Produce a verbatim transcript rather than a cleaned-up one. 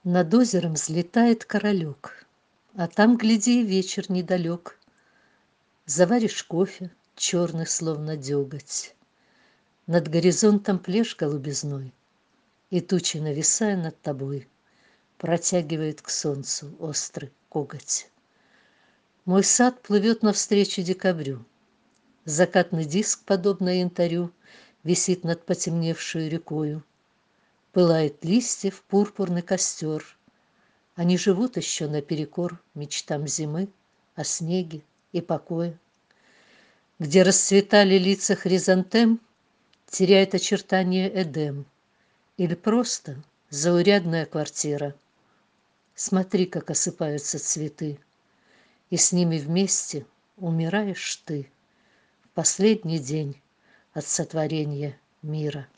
Над озером взлетает королек, а там, гляди, и вечер недалек. Заваришь кофе, черный, словно деготь. Над горизонтом плешь голубизной, и тучи, нависая над тобой, протягивает к солнцу острый коготь. Мой сад плывет навстречу декабрю. Закатный диск, подобно янтарю, висит над потемневшей рекою. Пылает листьев пурпурный костер. Они живут еще наперекор мечтам зимы о снеге и покое. Где расцветали лица хризантем, теряет очертания Эдем. Или просто заурядная квартира. Смотри, как осыпаются цветы, и с ними вместе умираешь ты в последний день от сотворения мира.